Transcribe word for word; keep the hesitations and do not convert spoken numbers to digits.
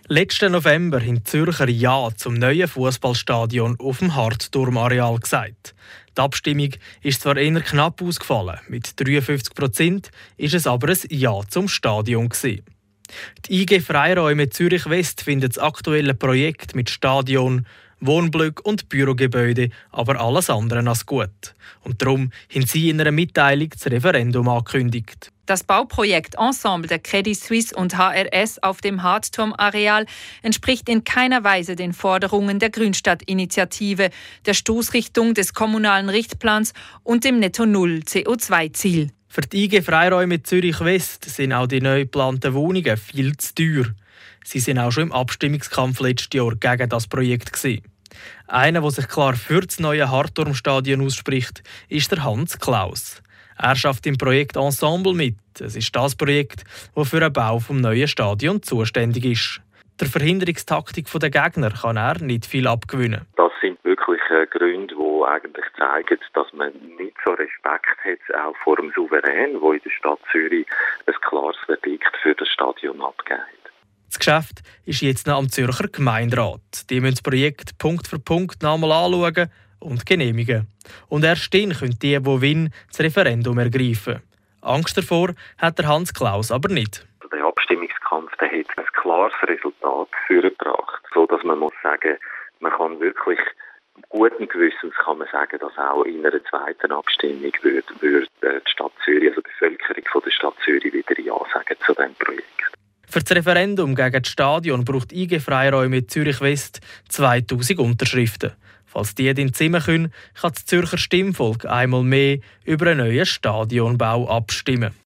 Letzten November haben die Zürcher Ja zum neuen Fußballstadion auf dem Hartturmareal gesagt. Die Abstimmung ist zwar eher knapp ausgefallen, mit dreiundfünfzig Prozent ist es aber ein Ja zum Stadion gewesen. Die I G Freiräume Zürich West findet das aktuelle Projekt mit Stadion, Wohnblöcken und Bürogebäude aber alles andere als gut. Und darum haben sie in einer Mitteilung das Referendum angekündigt. Das Bauprojekt Ensemble der Credit Suisse und H R S auf dem Hartturmareal entspricht in keiner Weise den Forderungen der Grünstadt-Initiative, der Stoßrichtung des kommunalen Richtplans und dem Netto-Null-C O zwei Ziel. Für die I G Freiräume Zürich West sind auch die neu geplanten Wohnungen viel zu teuer. Sie sind auch schon im Abstimmungskampf letztes Jahr gegen das Projekt gewesen. Einer, der sich klar für das neue Hartturmstadion ausspricht, ist der Hans Klaus. Er schafft im Projekt Ensemble mit. Es ist das Projekt, das für den Bau des neuen Stadions zuständig ist. Der Verhinderungstaktik der Gegner kann er nicht viel abgewinnen. Das sind wirklich Gründe, die eigentlich zeigen, dass man nicht so Respekt hat, auch vor dem Souverän, der in der Stadt Zürich ein klares Verdikt für das Stadion abgegeben hat. Das Geschäft ist jetzt noch am Zürcher Gemeinderat. Die müssen das Projekt Punkt für Punkt noch einmal anschauen und genehmigen. Und erst dann können die, die wollen, das Referendum ergreifen. Angst davor hat der Hans Klaus aber nicht. Der Abstimmungskampf der hat ein klares Resultat vorgebracht, so dass man muss sagen, man kann wirklich guten Gewissens kann man sagen, dass auch in einer zweiten Abstimmung würde, würde die Stadt Zürich, also die Bevölkerung von der Stadt Zürich wieder Ja sagen zu diesem Projekt. Für das Referendum gegen das Stadion braucht I G Freiräume Zürich West zweitausend Unterschriften. Falls die in Zimmer können, kann das Zürcher Stimmvolk einmal mehr über einen neuen Stadionbau abstimmen.